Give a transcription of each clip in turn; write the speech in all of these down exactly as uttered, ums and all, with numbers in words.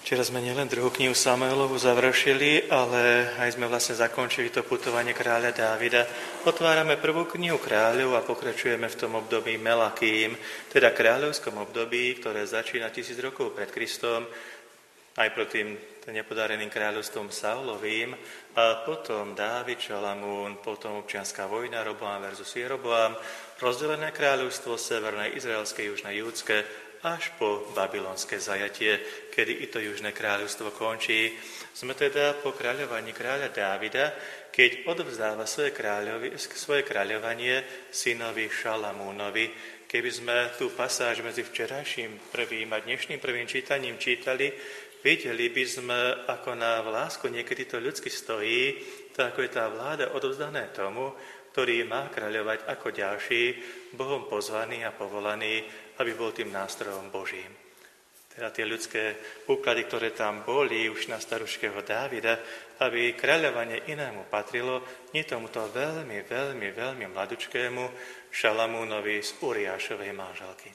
Včera sme nielen druhú knihu Samuelovu završili, ale aj sme vlastne zakončili to putovanie kráľa Dávida. Otvárame prvú knihu kráľov a pokračujeme v tom období Melakým, teda kráľovskom období, ktoré začína tisíc rokov pred Kristom, najprv tým nepodareným kráľovstvom Saulovým, a potom Dávid, Šalamún, potom občianská vojna, Roboam versus Jeroboam, rozdelené kráľovstvo severné, izraelské, južné, júdske, až po babylonské zajatie, kedy i to južné kráľovstvo končí. Sme teda po kráľovaní kráľa Dávida, keď odvzdáva svoje, svoje kráľovanie synovi Šalamúnovi. Keby sme tú pasáž medzi včerajším prvým a dnešným prvým čítaním čítali, videli by sme, ako na vlásku niekedy to ľudsky stojí, tak ako je tá vláda odovzdané tomu, ktorý má kráľovať ako ďalší, Bohom pozvaný a povolaný, aby bol tým nástrojom Božím. Teda tie ľudské úklady, ktoré tam boli už na staruškého Dávida, aby kráľovanie inému patrilo, nie tomuto veľmi, veľmi, veľmi mladučkému Šalamúnovi z Uriášovej manželky.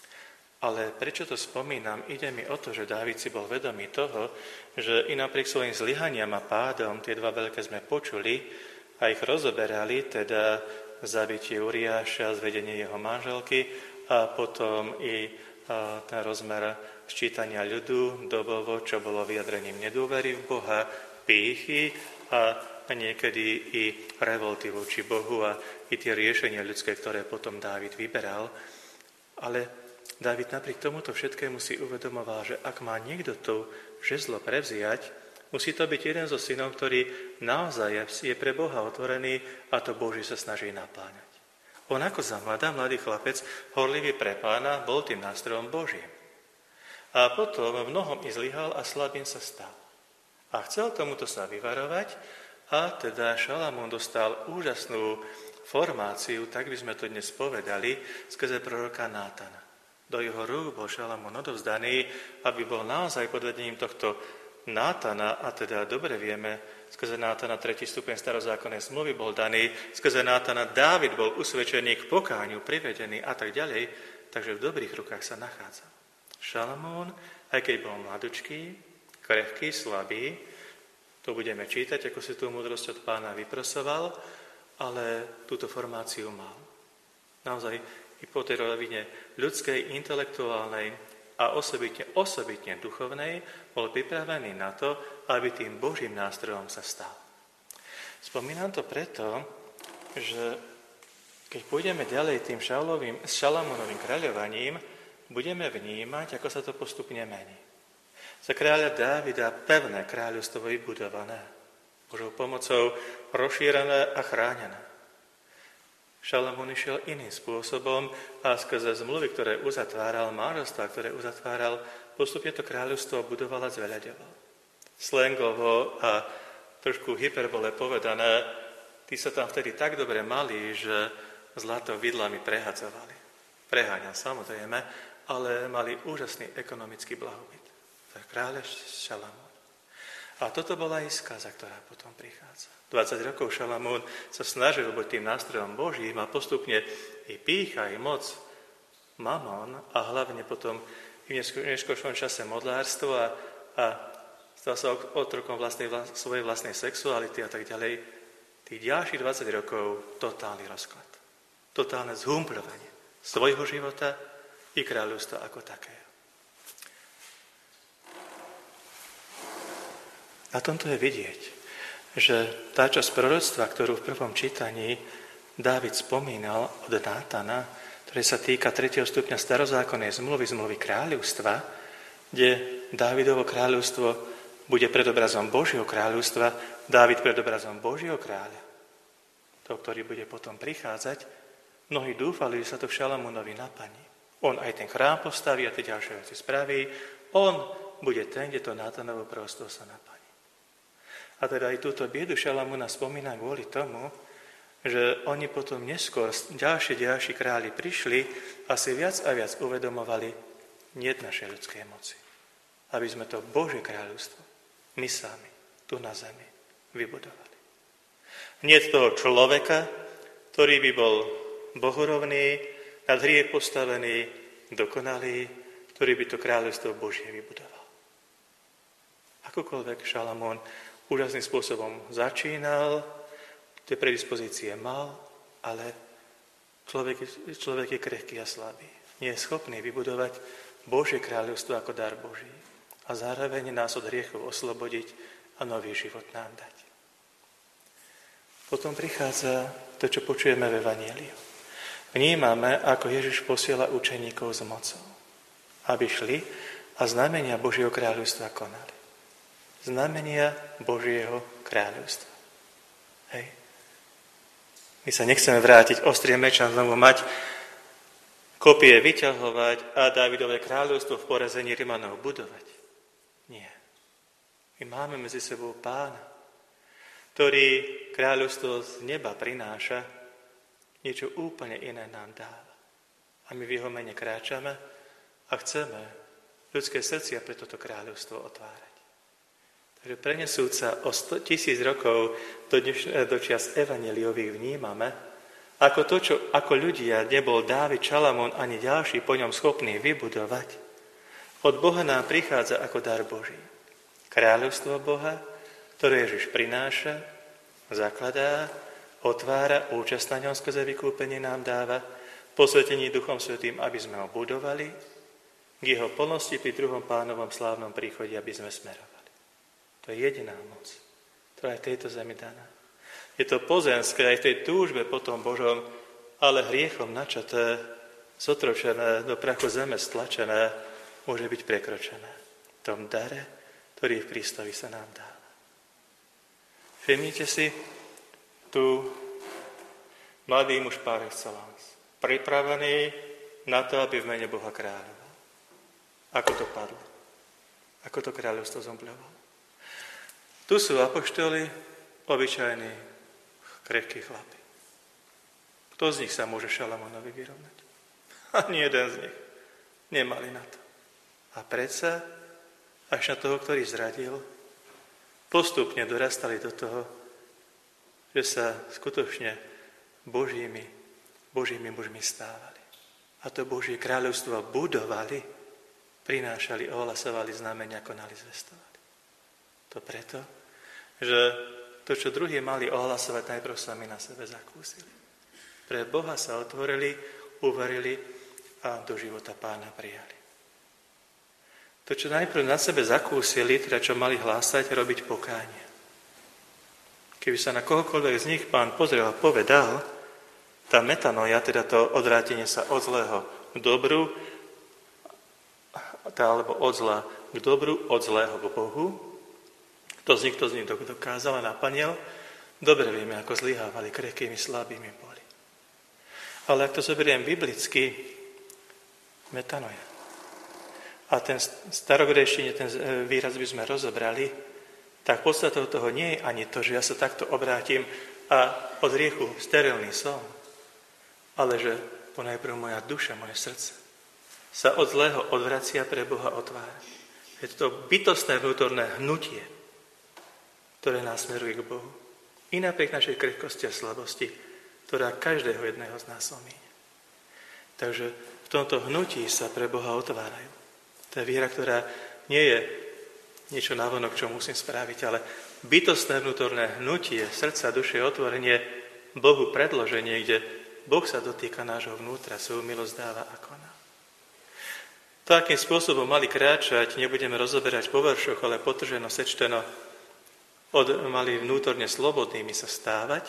Ale prečo to spomínam? Ide mi o to, že Dávid si bol vedomý toho, že i napriek svojim zlyhaniam a pádom, tie dva veľké sme počuli, a ich rozoberali, teda zabitie Uriáša, zvedenie jeho manželky a potom i a, ten rozmer sčítania ľudu dobovo, čo bolo vyjadrením nedôvery v Boha, pýchy a niekedy i revolty voči Bohu a i tie riešenia ľudské, ktoré potom Dávid vyberal. Ale Dávid napriek tomuto všetkému si uvedomoval, že ak má niekto to žezlo prevziať, musí to byť jeden zo synov, ktorý naozaj je pre Boha otvorený a to Boží sa snaží napláňať. On ako za mladá, mladý chlapec, horlivý pre Pána, bol tým nástrojom Božím. A potom v mnohom i zlyhal a slabým sa stal. A chcel tomuto sa vyvarovať a teda Šalamún dostal úžasnú formáciu, tak by sme to dnes povedali, skrze proroka Nátana. Do jeho rúk bol Šalamún odovzdaný, aby bol naozaj pod vedením tohto Nátana, a teda dobre vieme, skrze Nátana tretí stupeň starozákonnej zmluvy bol daný, skrze Nátana Dávid bol usvedčený k pokániu, privedený a tak ďalej, takže v dobrých rukách sa nachádza. Šalamún, aj keď bol mladučký, krehký, slabý, to budeme čítať, ako si tú múdrosť od Pána vyprosoval, ale túto formáciu mal. Naozaj i po tej rovine ľudskej, intelektuálnej, a osobitne, osobitne duchovnej, bol pripravený na to, aby tým Božím nástrojom sa stal. Spomínam to preto, že keď pôjdeme ďalej tým Šalamúnovým, Šalamúnovým kráľovaním, budeme vnímať, ako sa to postupne mení. Za kráľa Dávida pevné kráľovstvo vybudované, Božou pomocou rozšírené a chránené. Šalamún išiel iným spôsobom a skrze zmluvy, ktoré uzatváral, manželstvá, ktoré uzatváral, postupne to kráľovstvo budoval a zveľaďoval. Slangovo a trošku hyperbole povedané, tí sa tam vtedy tak dobre mali, že zlato vidlami prehadzovali. Preháňal samozrejme, ale mali úžasný ekonomický blahobyt. To je kráľ Šalamún. A toto bola i skaza, ktorá potom prichádza. dvadsať rokov Šalamún sa snažil byť tým nástrojom Božím a postupne i pýcha, i moc, mamon a hlavne potom v neskôršom čase modlárstvo a, a stal sa otrokom vlastnej, svojej vlastnej sexuality a tak ďalej. Tých ďalších dvadsať rokov totálny rozklad. Totálne zhumpľovanie svojho života i kráľovstva ako takého. Na tomto je vidieť, že tá časť proroctva, ktorú v prvom čítaní Dávid spomínal od Nátana, ktoré sa týka tretieho stupňa starozákonnej zmluvy, zmluvy kráľovstva, kde Dávidovo kráľovstvo bude predobrazom Božieho kráľovstva, Dávid predobrazom Božieho kráľa, to, ktorý bude potom prichádzať, mnohí dúfali, že sa to v Šalamúnovi naplní. On aj ten chrám postaví a tie ďalšie veci spraví, on bude ten, kde to Nátanovo proroctvo sa naplní. A teda aj túto biedu Šalamúna spomína kvôli tomu, že oni potom neskôr, ďalšie, ďalší králi prišli a si viac a viac uvedomovali nie našej ľudskej moci. Aby sme to Božie kráľovstvo my sami tu na zemi vybudovali. Nie toho človeka, ktorý by bol bohorovný, nad hriech postavený, dokonalý, ktorý by to kráľovstvo Božie vybudoval. Akokoľvek Šalamón úžasným spôsobom začínal, tie predispozície mal, ale človek, človek je krehký a slabý. Nie je schopný vybudovať Božie kráľovstvo ako dar Boží a zároveň nás od hriechov oslobodiť a nový život nám dať. Potom prichádza to, čo počujeme v Evanjeliu. Vnímame, ako Ježiš posiela učeníkov s mocou, aby šli a znamenia Božieho kráľovstva konali. Znamenia Božieho kráľovstva. Hej. My sa nechceme vrátiť ostrým mečom, znovu mať kopie, vyťahovať a Dávidové kráľovstvo v porazení Rimanov budovať. Nie. My máme medzi sebou Pána, ktorý kráľovstvo z neba prináša, niečo úplne iné nám dáva. A my v jeho mene kráčame a chceme ľudské srdcia pre toto kráľovstvo otvárať. Takže prenesúť sa o sto, tisíc rokov do, dneš, do čias evanjeliových vnímame, ako to, čo ako ľudia nebol Dávid, Šalamón ani ďalší po ňom schopní vybudovať, od Boha nám prichádza ako dar Boží. Kráľovstvo Boha, ktoré Ježiš prináša, zakladá, otvára, účasť na ňom skrze vykúpenie nám dáva, posvetení Duchom Svätým, aby sme ho budovali, k jeho plnosti pri druhom Pánovom slávnom príchode, aby sme smerovali. To je jediná moc, ktorá je v tejto zemi daná. Je to pozemské aj v tej túžbe po tom Božom, ale hriechom načaté, zotročené, do prachu zeme stlačené, môže byť prekročené. V tom dare, ktorý v Kristovi sa nám dáva. Všimnite si, tu mladý muž par excellence, pripravený na to, aby v mene Boha kráľoval. Ako to padlo? Ako to kráľovstvo zombľovalo? Tu sú apoštoli, obyčajní, krehkí chlapi. Kto z nich sa môže Šalamónovi vyrovnať? Ani jeden z nich. Nemali na to. A predsa, až na toho, ktorý zradil, postupne dorastali do toho, že sa skutočne Božími, Božími mužmi stávali. A to Božie kráľovstvo budovali, prinášali, ohlasovali znamenia, konali, zvestovali. To preto, že to, čo druhí mali ohlasovať, najprv sami na sebe zakúsili. Pre Boha sa otvorili, uverili a do života Pána prijali. To, čo najprv na sebe zakúsili, teda čo mali hlásať, robiť pokánie. Keby sa na kohokoľvek z nich Pán pozrel a povedal, tá metanoja, teda to odvrátenie sa od zlého k dobru, tá, alebo od zla k dobru, od zlého k Bohu, kto z nich to z nich dokázal a naplnil, dobre vieme, ako zlyhávali, krehkými, slabými boli. Ale ak to zoberiem biblicky, metanoja. A ten starogrečtine, ten výraz by sme rozobrali, tak podstatou toho nie je ani to, že ja sa takto obrátim a od hriechu sterilný som, ale že ponajprv moja duša, moje srdce sa od zlého odvracia, pre Boha otvára. Je to bytostné vnútorné hnutie, ktoré nás smeruje k Bohu. I napriek našej krehkosti a slabosti, ktorá každého jedného z nás omíňa. Takže v tomto hnutí sa pre Boha otvárajú. To je viera, ktorá nie je niečo návonok, čo musím spraviť, ale bytostné vnútorné hnutie srdca, duše, otvorenie Bohu predloženie, kde Boh sa dotýka nášho vnútra, svoju milosť dáva a koná. To, akým spôsobom mali kráčať, nebudeme rozoberať po veršoch, ale potrženo, sečteno, od, mali vnútorne slobodnými sa stávať,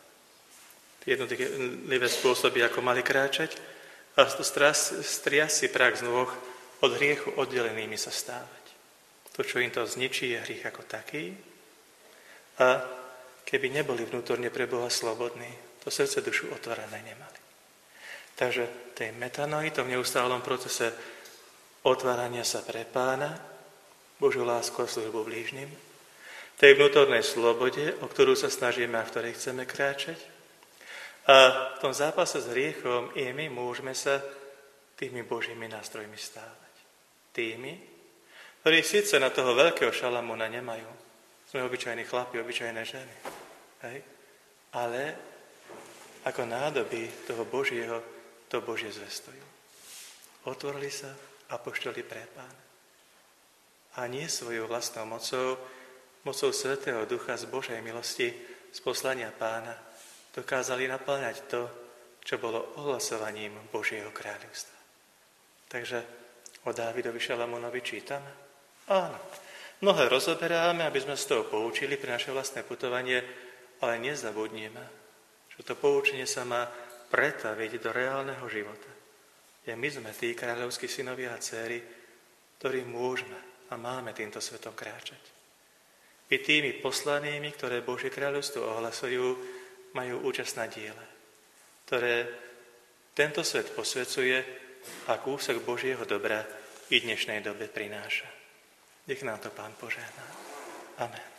jednotlivé spôsoby, ako mali kráčať, a striasy prach z nôh od hriechu oddelenými sa stávať. To, čo im to zničí, je hriech ako taký. A keby neboli vnútorne pre Boha slobodní, to srdce dušu otvorené nemali. Takže tej metanoi, tom neustálom procese otvárania sa pre Pána, Božiu lásku a službu blížnym, tej vnútornej slobode, o ktorú sa snažíme a v ktorej chceme kráčať. A v tom zápase s hriechom i my môžeme sa tými Božími nástrojmi stávať. Tými, ktorí síce na toho veľkého Šalamúna nemajú. Sme obyčajní chlapi, obyčajné ženy. Hej? Ale ako nádoby toho Božieho, to Božie zvestujú. Otvorili sa apoštoli pre Pána. a nie svojou vlastnou mocou, mocou Svätého Ducha z Božej milosti, z poslania Pána, dokázali naplňať to, čo bolo ohlasovaním Božieho kráľovstva. Takže o Dávidovi Šalamúnovi čítame? Áno, mnohé rozoberáme, aby sme z toho poučili pre naše vlastné putovanie, ale nezabudnime, že to poučenie sa má pretaviť do reálneho života. Je my sme tí kráľovskí synovia a dcéry, ktorí môžeme a máme týmto svetom kráčať. I tými poslanými, ktoré Božie kráľovstvo ohlasujú, majú účasť na diele, ktoré tento svet posvecuje a kúsok Božieho dobra i dnešnej dobe prináša. Nech nám to Pán požehná. Amen.